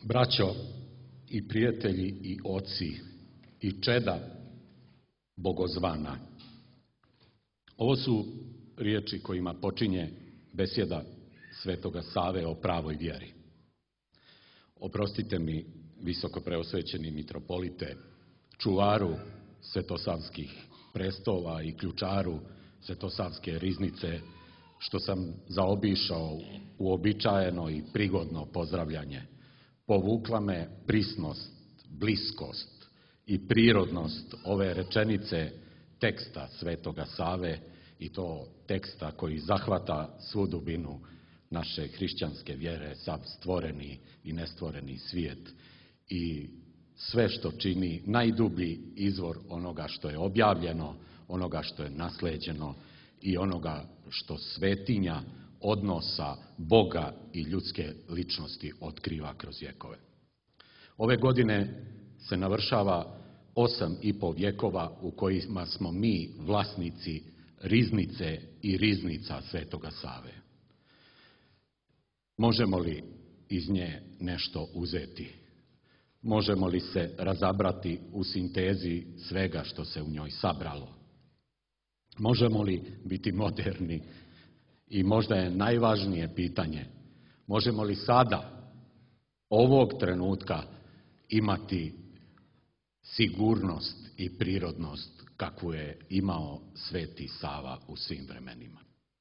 Braćo i prijatelji i oci i čeda bogozvana. Ovo su riječi kojima počinje besjeda Svetoga Save o pravoj vjeri. Oprostite mi, visoko preosvećeni mitropolite, čuvaru svetosavskih prestola i ključaru svetosavske riznice, što sam zaobišao uobičajeno i prigodno pozdravljanje. Povukla me prisnost, bliskost i prirodnost ove rečenice teksta Svetoga Save, i to teksta koji zahvata svu dubinu naše hrišćanske vjere, sav stvoreni i nestvoreni svijet i sve što čini najdublji izvor onoga što je objavljeno, onoga što je naslijeđeno i onoga što svetinja odnosa Boga i ljudske ličnosti otkriva kroz vjekove. Ove godine se navršava 8,5 vjekova u kojima smo mi vlasnici riznice i riznica Svetoga Save. Možemo li iz nje nešto uzeti? Možemo li se razabrati u sintezi svega što se u njoj sabralo? Možemo li biti moderni? I možda je najvažnije pitanje, možemo li sada, ovog trenutka, imati sigurnost i prirodnost kakvu je imao Sveti Sava u svim vremenima?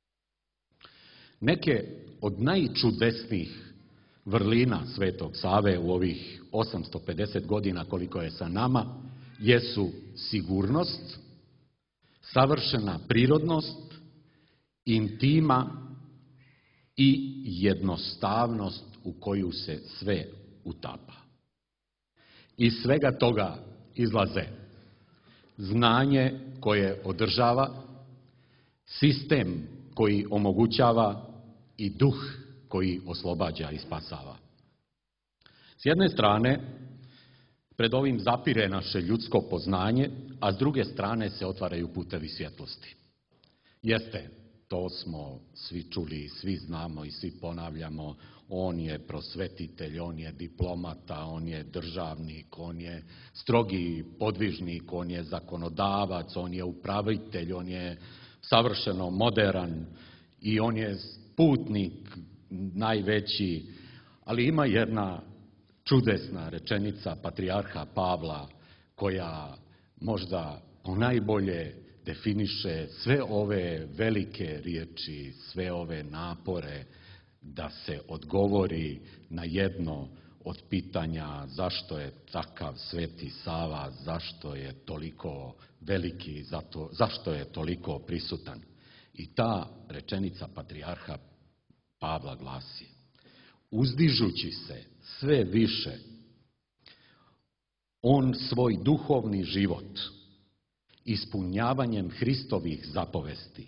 Neke od najčudesnijih vrlina Svetog Save u ovih 850 godina koliko je sa nama jesu sigurnost, savršena prirodnost, intima i jednostavnost u koju se sve utapa. Iz svega toga izlaze znanje koje održava, sistem koji omogućava i duh koji oslobađa i spasava. S jedne strane, pred ovim zapire naše ljudsko poznanje, a s druge strane se otvaraju putevi svjetlosti. Jeste, to smo svi čuli, svi znamo i svi ponavljamo, on je prosvetitelj, on je diplomata, on je državnik, on je strogi podvižnik, on je zakonodavac, on je upravitelj, on je savršeno moderan i on je putnik najveći, ali ima jedna čudesna rečenica patrijarha Pavla koja možda ponajbolje definiše sve ove velike riječi, sve ove napore da se odgovori na jedno od pitanja zašto je takav Sveti Sava, zašto je toliko veliki, zašto je toliko prisutan. I ta rečenica patrijarha Pavla glasi: uzdižući se sve više, on svoj duhovni život ispunjavanjem Hristovih zapovesti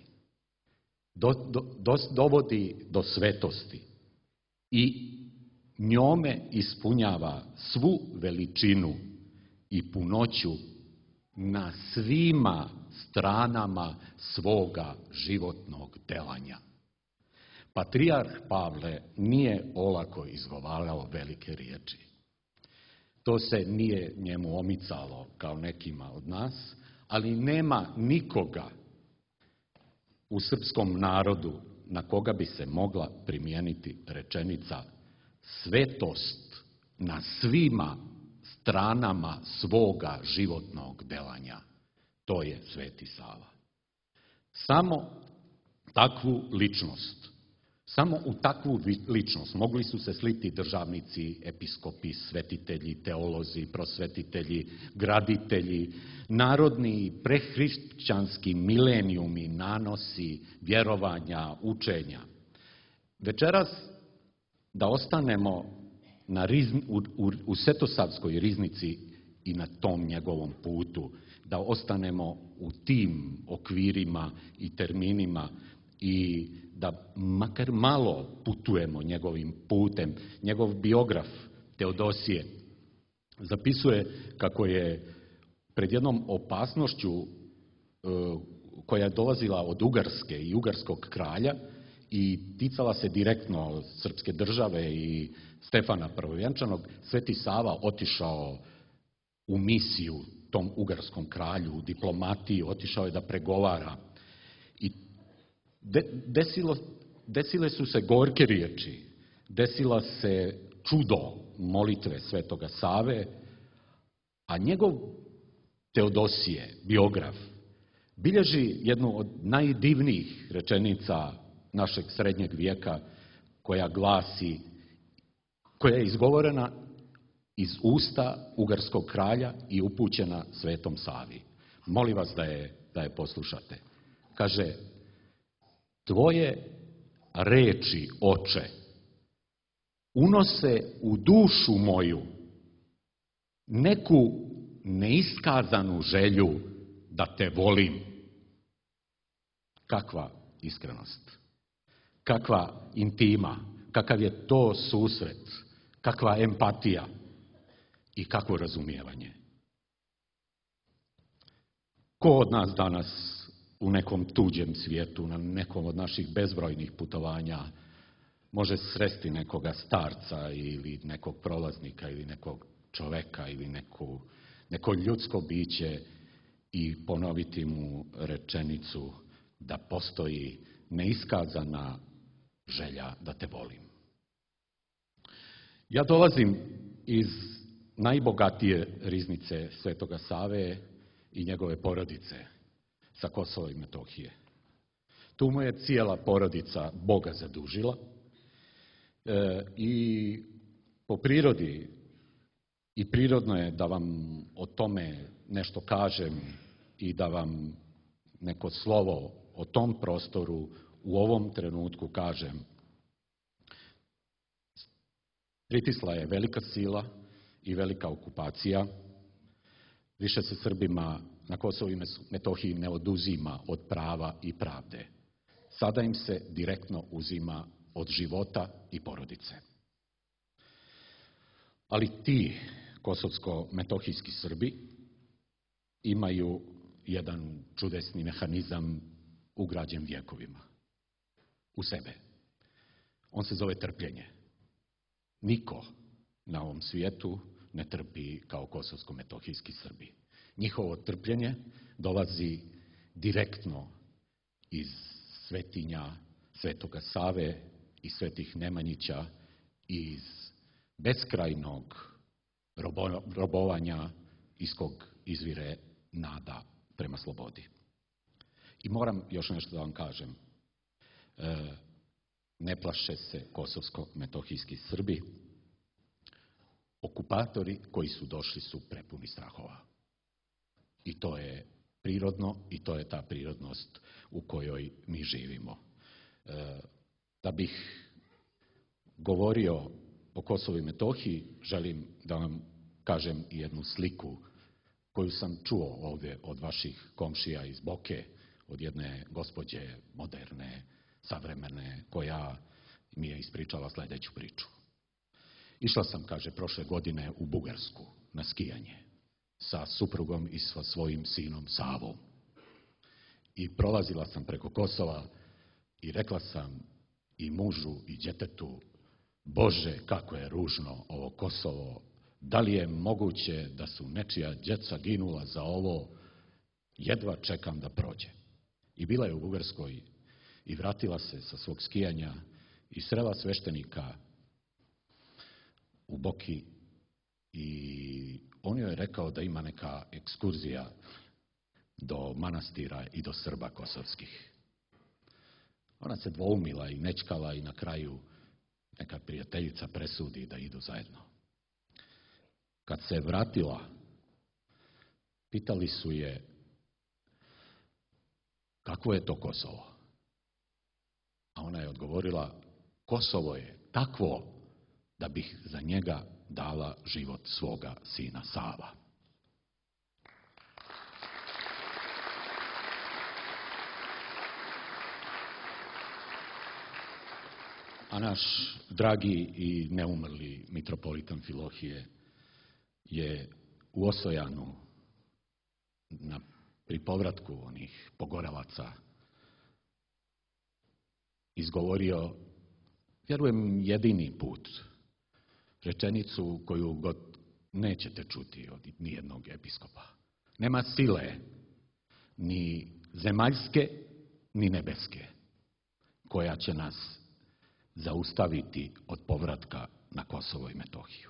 dovodi do svetosti i njome ispunjava svu veličinu i punoću na svima stranama svoga životnog delanja. Patrijarh Pavle nije olako izgovarao velike riječi. To se nije njemu omicalo kao nekima od nas, ali nema nikoga u srpskom narodu na koga bi se mogla primijeniti rečenica svetost na svima stranama svoga životnog delanja. To je Sveti Sava. Samo u takvu ličnost mogli su se sliti državnici, episkopi, svetitelji, teolozi, prosvetitelji, graditelji, narodni i prehrišćanski milenijumi, nanosi, vjerovanja, učenja. Večeras da ostanemo u Svetosavskoj riznici i na tom njegovom putu, da ostanemo u tim okvirima i terminima i da makar malo putujemo njegovim putem. Njegov biograf Teodosije zapisuje kako je pred jednom opasnošću koja je dolazila od Ugarske i ugarskog kralja i ticala se direktno srpske države i Stefana Prvovjenčanog, Sveti Sava otišao u misiju tom ugarskom kralju, u diplomatiju, otišao je da pregovara. I desile su se gorke riječi, desila se čudo molitve Svetoga Save, a njegov Teodosije, biograf, bilježi jednu od najdivnijih rečenica našeg srednjeg vijeka, koja glasi, koja je izgovorena iz usta ugarskog kralja i upućena Svetom Savi. Molim vas da je poslušate. Kaže: tvoje reči, oče, unose u dušu moju neku neiskazanu želju da te volim. Kakva iskrenost, kakva intima, kakav je to susret, kakva empatija i kakvo razumijevanje. Ko od nas danas u nekom tuđem svijetu, na nekom od naših bezbrojnih putovanja, može sresti nekoga starca ili nekog prolaznika ili nekog čoveka ili neko ljudsko biće i ponoviti mu rečenicu da postoji neiskazana želja da te volim. Ja dolazim iz najbogatije riznice Svetoga Save i njegove porodice sa Kosova i Metohije. Tu mu je cijela porodica Boga zadužila i po prirodi i prirodno je da vam o tome nešto kažem i da vam neko slovo o tom prostoru u ovom trenutku kažem. Pritisla je velika sila i velika okupacija. Više se Srbima na Kosovu i Metohiji ne oduzima od prava i pravde. Sada im se direktno uzima od života i porodice. Ali ti kosovsko-metohijski Srbi imaju jedan čudesni mehanizam ugrađen vjekovima u sebe. On se zove trpljenje. Niko na ovom svijetu ne trpi kao kosovsko-metohijski Srbi. Njihovo trpljenje dolazi direktno iz svetinja Svetoga Save i Svetih Nemanjića, iz beskrajnog robovanja iz kog izvire nada prema slobodi. I moram još nešto da vam kažem. Ne plaše se kosovsko-metohijski Srbi. Okupatori koji su došli su prepuni strahova. I to je prirodno i to je ta prirodnost u kojoj mi živimo. Da bih govorio o Kosovu i Metohiji, želim da vam kažem jednu sliku koju sam čuo ovdje od vaših komšija iz Boke, od jedne gospođe moderne, savremene, koja mi je ispričala sljedeću priču. Išla sam, kaže, prošle godine u Bugarsku na skijanje sa suprugom i sa svojim sinom Savom. I prolazila sam preko Kosova i rekla sam i mužu i djetetu: Bože, kako je ružno ovo Kosovo, da li je moguće da su nečija djeca ginula za ovo, jedva čekam da prođe. I bila je u Bugarskoj i vratila se sa svog skijanja i srela sveštenika u Boki i on joj je rekao da ima neka ekskurzija do manastira i do Srba kosovskih. Ona se dvoumila i nečkala i na kraju neka prijateljica presudi da idu zajedno. Kad se vratila, pitali su je kakvo je to Kosovo. A ona je odgovorila: Kosovo je takvo da bih za njega dala život svoga sina Sava. A naš dragi i neumrli mitropolitan Filohije je u Osojanu pri povratku onih pogoravaca izgovorio, vjerujem, jedini put, rečenicu koju god nećete čuti od nijednog episkopa. Nema sile, ni zemaljske, ni nebeske, koja će nas zaustaviti od povratka na Kosovo i Metohiju.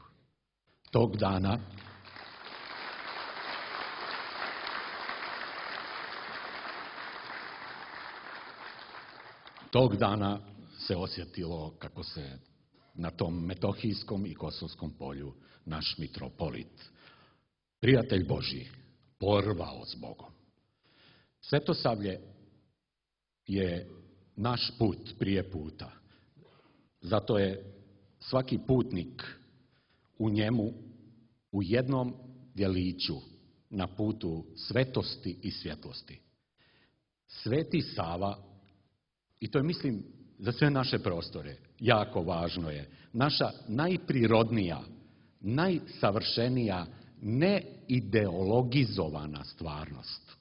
Tog dana se osjetilo kako se na tom metohijskom i kosovskom polju naš mitropolit, prijatelj Božji, porvao s Bogom. Svetosavlje je naš put prije puta. Zato je svaki putnik u njemu u jednom djeliću na putu svetosti i svjetlosti. Sveti Sava, i to je, mislim, za sve naše prostore jako važno je, naša najprirodnija, najsavršenija, neideologizovana stvarnost.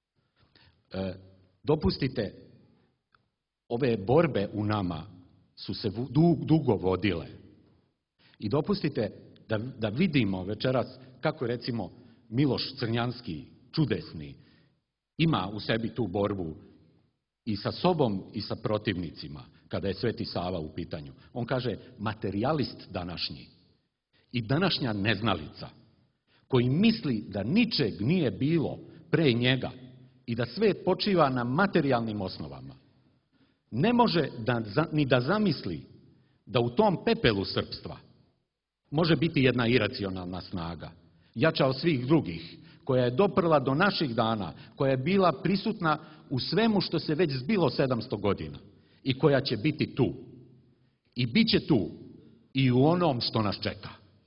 Dopustite, ove borbe u nama su se dugo vodile. I dopustite da vidimo večeras kako, recimo, Miloš Crnjanski, čudesni, ima u sebi tu borbu i sa sobom i sa protivnicima, kada je Sveti Sava u pitanju. On kaže, materijalist današnji i današnja neznalica, koji misli da ničeg nije bilo pre njega i da svet počiva na materijalnim osnovama, ne može ni da zamisli da u tom pepelu srpstva može biti jedna iracionalna snaga, jača od svih drugih, koja je doprla do naših dana, koja je bila prisutna u svemu što se već zbilo 700 godina i koja će biti tu. I bit će tu i u onom što nas čeka.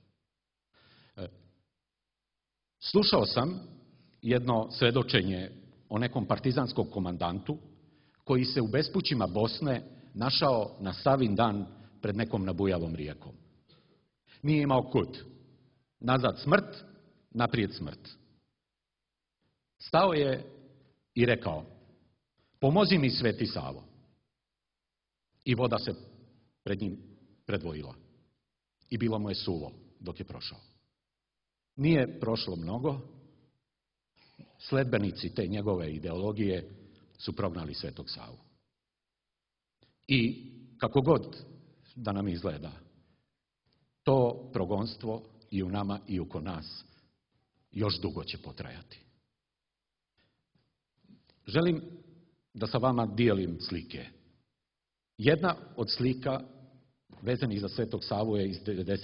Slušao sam jedno svedočenje o nekom partizanskom komandantu koji se u bespućima Bosne našao na Savin dan pred nekom nabujalom rijekom. Nije imao kud. Nazad smrt, naprijed smrt. Stao je i rekao, pomozi mi Sveti Savo. I voda se pred njim predvojila. I bilo mu je suvo dok je prošao. Nije prošlo mnogo. Sledbenici te njegove ideologije su prognali Svetog Savu. I kako god da nam izgleda, to progonstvo i u nama i oko nas još dugo će potrajati. Želim da sa vama dijelim slike. Jedna od slika vezanih za Svetog Savu je iz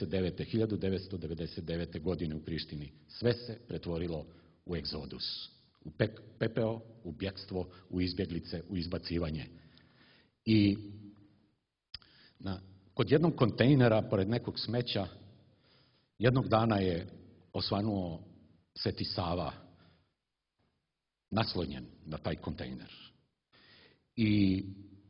1999. godine u Prištini. Sve se pretvorilo u egzodus, u pepeo, u bjekstvo, u izbjeglice, u izbacivanje. I kod jednog kontejnera, pored nekog smeća, jednog dana je osvanuo Sveti Sava, naslonjen na taj kontejner. I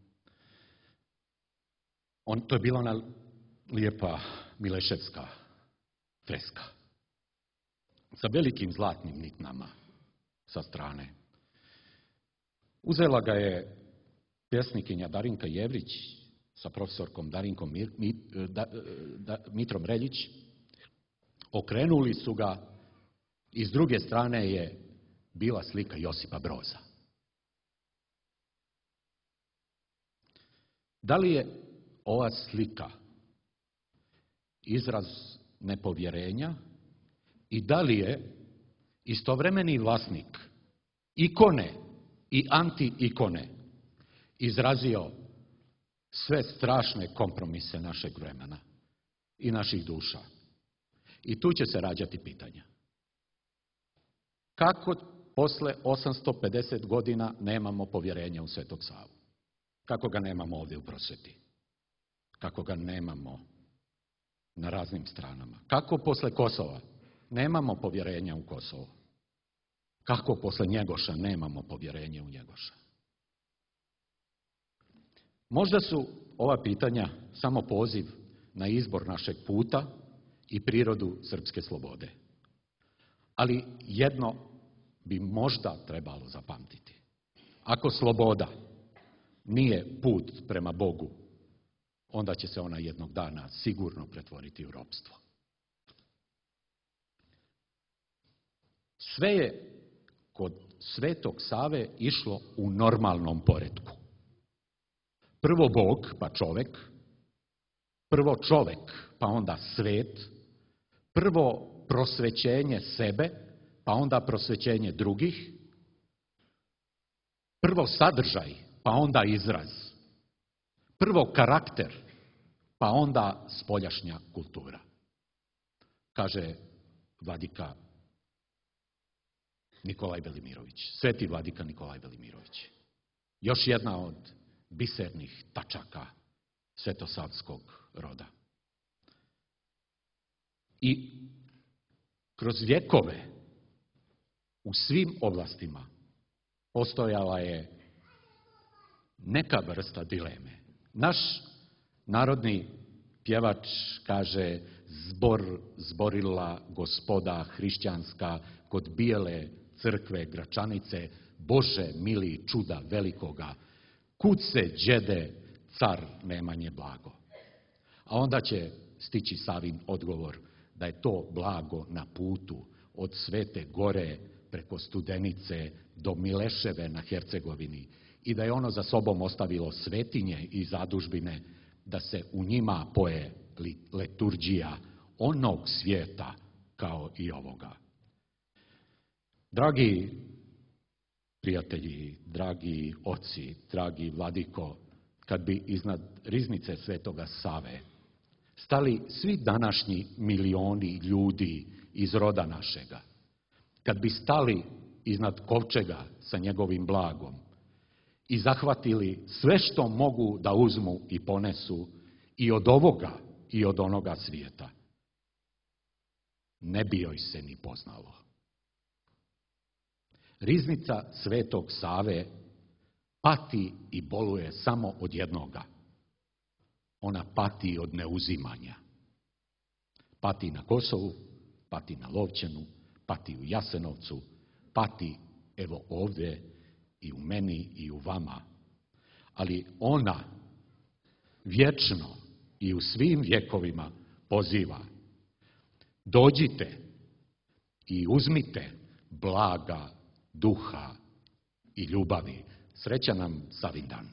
to je bila ona lijepa Mileševska freska sa velikim zlatnim niknama sa strane. Uzela ga je pjesnikinja Darinka Jevrić sa profesorkom Darinkom Mitrom Reljić. Okrenuli su ga i s druge strane je bila slika Josipa Broza. Da li je ova slika izraz nepovjerenja i da li je istovremeni vlasnik ikone i anti-ikone izrazio sve strašne kompromise našeg vremena i naših duša? I tu će se rađati pitanja. Kako posle 850 godina nemamo povjerenja u Svetog Savu? Kako ga nemamo ovdje u prosvjeti? Kako ga nemamo na raznim stranama? Kako posle Kosova nemamo povjerenja u Kosovo? Kako posle Njegoša nemamo povjerenje u Njegoša? Možda su ova pitanja samo poziv na izbor našeg puta i prirodu srpske slobode. Ali jedno bi možda trebalo zapamtiti. Ako sloboda nije put prema Bogu, onda će se ona jednog dana sigurno pretvoriti u ropstvo. Sve je kod Svetog Save išlo u normalnom poretku. Prvo Bog, pa čovek, prvo čovek, pa onda svet, prvo prosvećenje sebe, pa onda prosvećenje drugih, prvo sadržaj, pa onda izraz, prvo karakter, pa onda spoljašnja kultura. Kaže vladika Nikolaj Velimirović, sveti vladika Nikolaj Velimirović. Još jedna od bisernih tačaka svetosavskog roda. I kroz vjekove u svim oblastima postojala je neka vrsta dileme. Naš narodni pjevač kaže: zborila gospoda hrišćanska kod bijele crkve Gračanice, Bože mili čuda velikoga, kud se đede car Nemanje blago. A onda će stići Savin odgovor da je to blago na putu od Svete Gore preko Studenice do Mileševe na Hercegovini i da je ono za sobom ostavilo svetinje i zadužbine, da se u njima poje liturgija onog svijeta kao i ovoga. Dragi prijatelji, dragi oci, dragi vladiko, kad bi iznad riznice Svetoga Save stali svi današnji milioni ljudi iz roda našega, kad bi stali iznad kovčega sa njegovim blagom i zahvatili sve što mogu da uzmu i ponesu i od ovoga i od onoga svijeta, ne bi joj se ni poznalo. Riznica Svetog Save pati i boluje samo od jednoga. Ona pati od neuzimanja. Pati na Kosovu, pati na Lovćenu, pati u Jasenovcu, pati evo ovdje i u meni i u vama. Ali ona vječno i u svim vjekovima poziva: dođite i uzmite blaga, duha i ljubavi. Srećan nam Savindan.